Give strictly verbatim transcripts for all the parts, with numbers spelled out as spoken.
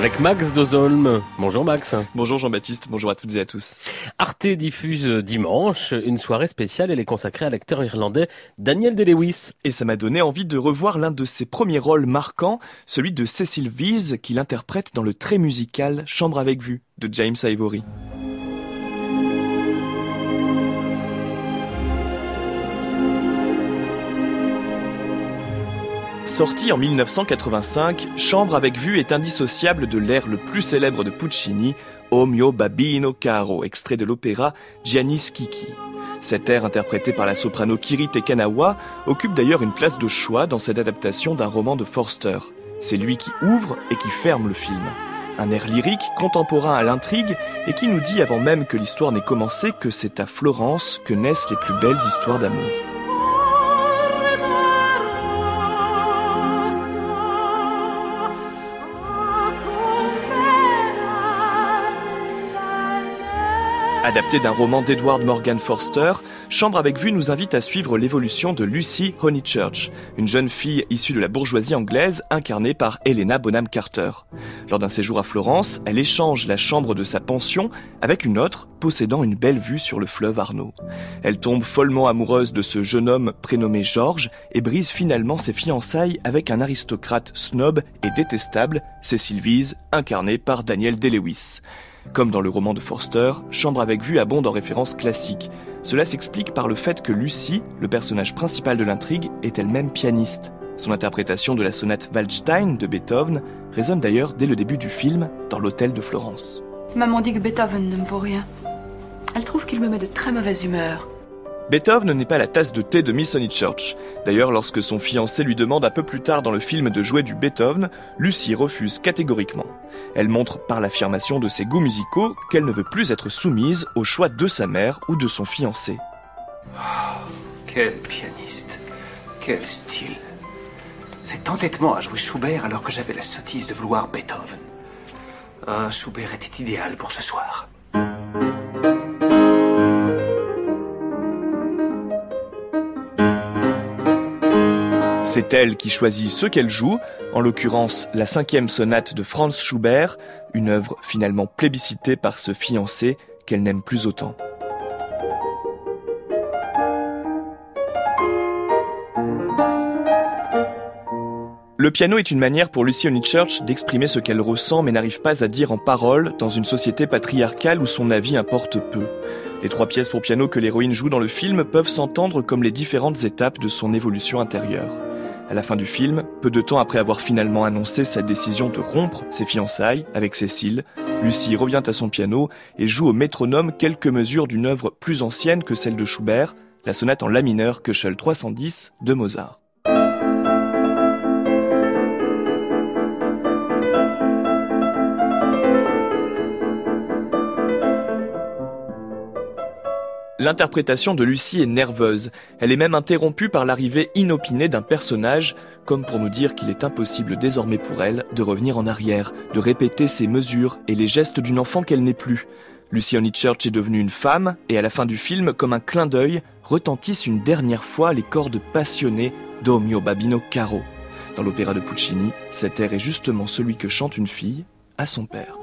avec Max Dozolm. Bonjour Max. Bonjour Jean-Baptiste, bonjour à toutes et à tous. Arte diffuse dimanche une soirée spéciale, elle est consacrée à l'acteur irlandais Daniel Day-Lewis. Et ça m'a donné envie de revoir l'un de ses premiers rôles marquants, celui de Cecil Vyse, qu'il interprète dans le très musical Chambre avec vue de James Ivory. Sorti en mille neuf cent quatre-vingt-cinq, Chambre avec vue est indissociable de l'air le plus célèbre de Puccini, O mio babbino caro, extrait de l'opéra Gianni Schicchi. Cet air, interprété par la soprano Kiri Tekanawa, occupe d'ailleurs une place de choix dans cette adaptation d'un roman de Forster. C'est lui qui ouvre et qui ferme le film. Un air lyrique, contemporain à l'intrigue, et qui nous dit avant même que l'histoire n'ait commencé que c'est à Florence que naissent les plus belles histoires d'amour. Adapté d'un roman d'Edward Morgan Forster, Chambre avec vue nous invite à suivre l'évolution de Lucy Honeychurch, une jeune fille issue de la bourgeoisie anglaise incarnée par Helena Bonham Carter. Lors d'un séjour à Florence, elle échange la chambre de sa pension avec une autre possédant une belle vue sur le fleuve Arno. Elle tombe follement amoureuse de ce jeune homme prénommé George et brise finalement ses fiançailles avec un aristocrate snob et détestable, Cecil Vyse, incarné par Daniel Day-Lewis. Comme dans le roman de Forster, Chambre avec vue abonde en références classiques. Cela s'explique par le fait que Lucy, le personnage principal de l'intrigue, est elle-même pianiste. Son interprétation de la sonate Waldstein de Beethoven résonne d'ailleurs dès le début du film dans l'hôtel de Florence. Maman dit que Beethoven ne me vaut rien. Elle trouve qu'il me met de très mauvaise humeur. Beethoven n'est pas la tasse de thé de Miss Honeychurch. D'ailleurs, lorsque son fiancé lui demande un peu plus tard dans le film de jouer du Beethoven, Lucy refuse catégoriquement. Elle montre par l'affirmation de ses goûts musicaux qu'elle ne veut plus être soumise au choix de sa mère ou de son fiancé. Oh, quel pianiste, quel style. Cet entêtement à jouer Schubert alors que j'avais la sottise de vouloir Beethoven. Ah, Schubert était idéal pour ce soir. C'est elle qui choisit ce qu'elle joue, en l'occurrence la cinquième sonate de Franz Schubert, une œuvre finalement plébiscitée par ce fiancé qu'elle n'aime plus autant. Le piano est une manière pour Lucy Honeychurch d'exprimer ce qu'elle ressent mais n'arrive pas à dire en paroles dans une société patriarcale où son avis importe peu. Les trois pièces pour piano que l'héroïne joue dans le film peuvent s'entendre comme les différentes étapes de son évolution intérieure. À la fin du film, peu de temps après avoir finalement annoncé sa décision de rompre ses fiançailles avec Cécile, Lucy revient à son piano et joue au métronome quelques mesures d'une œuvre plus ancienne que celle de Schubert, la sonate en la mineur Köchel trois cent dix de Mozart. L'interprétation de Lucy est nerveuse. Elle est même interrompue par l'arrivée inopinée d'un personnage, comme pour nous dire qu'il est impossible désormais pour elle de revenir en arrière, de répéter ses mesures et les gestes d'une enfant qu'elle n'est plus. Lucy Honeychurch est devenue une femme, et à la fin du film, comme un clin d'œil, retentissent une dernière fois les cordes passionnées d'O mio babbino caro. Dans l'opéra de Puccini, cet air est justement celui que chante une fille à son père.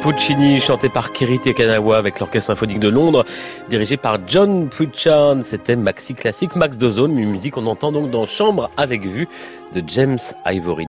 Puccini, chanté par Kiriti Kanawa avec l'Orchestre Symphonique de Londres, dirigé par John Pruitt-Chan. C'était Maxi Classique, Max Dozone, une musique qu'on entend donc dans Chambre avec vue de James Ivory.